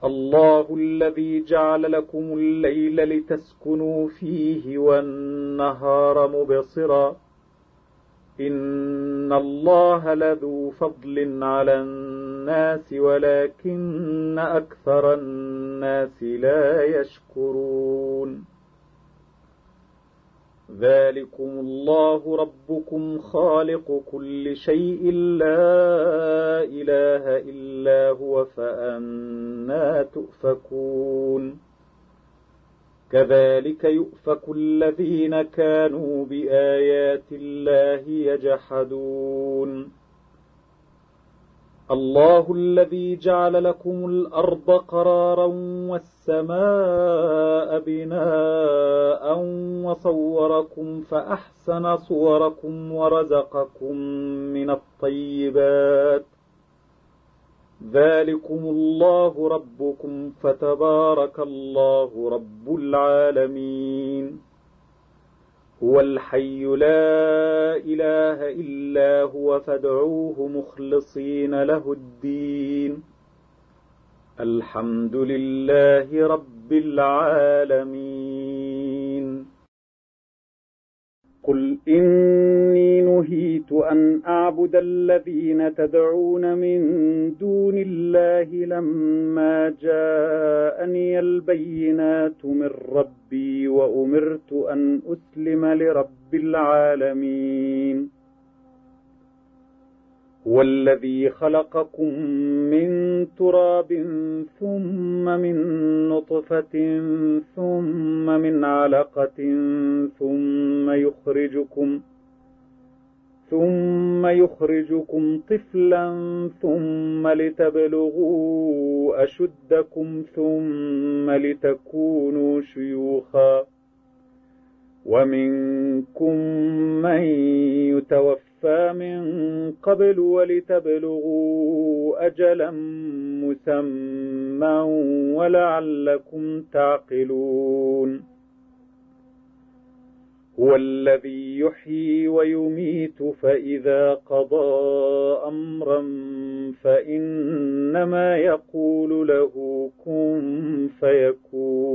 الله الذي جعل لكم الليل لتسكنوا فيه والنهار مبصرا إن الله لذو فضل على الناس ولكن أكثر الناس لا يشكرون ذلكم الله ربكم خالق كل شيء لا إله إلا هو فأنى تؤفكون كذلك يؤفك الذين كانوا بآيات الله يجحدون الله الذي جعل لكم الأرض قرارا والسماء بناء وصوركم فأحسن صوركم ورزقكم من الطيبات ذلكم الله ربكم فتبارك الله رب العالمين هو الحي لا إله إلا هو فادعوه مخلصين له الدين الحمد لله رب العالمين قل إني نهيت أن أعبد الذين تدعون من دون الله لما جاءني البينات من ربي وأمرت أن أسلم لرب العالمين هو الذي خلقكم من تراب ثم من نطفة ثم من علقة ثم يخرجكم طفلا ثم لتبلغوا أشدكم ثم لتكونوا شيوخا ومنكم من يتوفى من قبل ولتبلغوا أجلا مسمى ولعلكم تعقلون هو الذي يحيي ويميت فإذا قضى أمرا فإنما يقول له كن فيكون